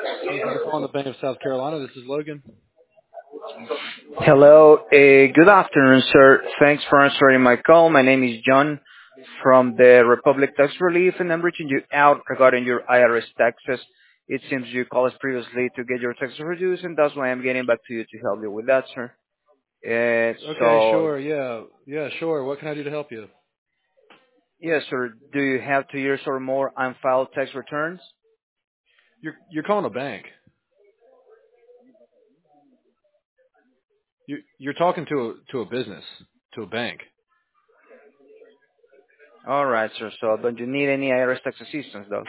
Thank you for calling the Bank of South Carolina. This is Logan. Hello, good afternoon, sir. Thanks for answering my call. My name is John from the Republic Tax Relief, and I'm reaching you out regarding your IRS taxes. It seems you called us previously to get your taxes reduced, and that's why I'm getting back to you to help you with that, sir. Okay, So, sure. Yeah, sure. What can I do to help you? yes, sir. Do you have 2 years or more unfiled tax returns? You're calling a bank. You're talking to a business, to a bank. All right, sir. So, don't you need any IRS tax assistance, though?